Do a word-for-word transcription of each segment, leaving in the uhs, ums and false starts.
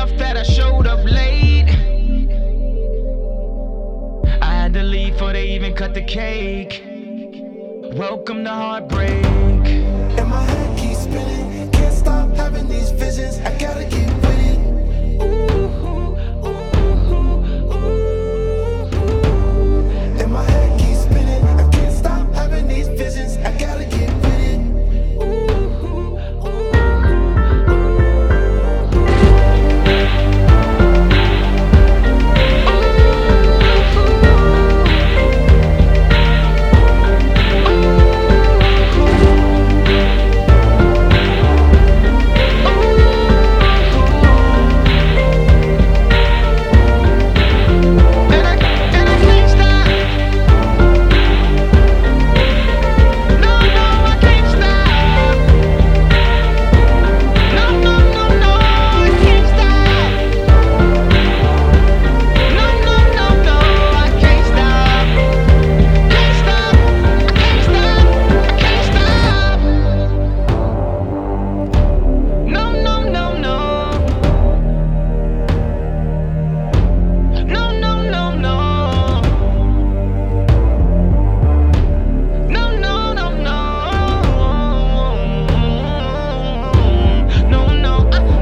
enough that I showed up late. I had to leave before they even cut the cake. Welcome to heartbreak. And my head keeps spinning, can't stop having these visions. I gotta get with it. And my head keeps spinning, I can't stop having these visions. I gotta get with it.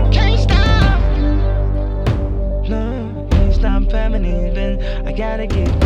I gotta get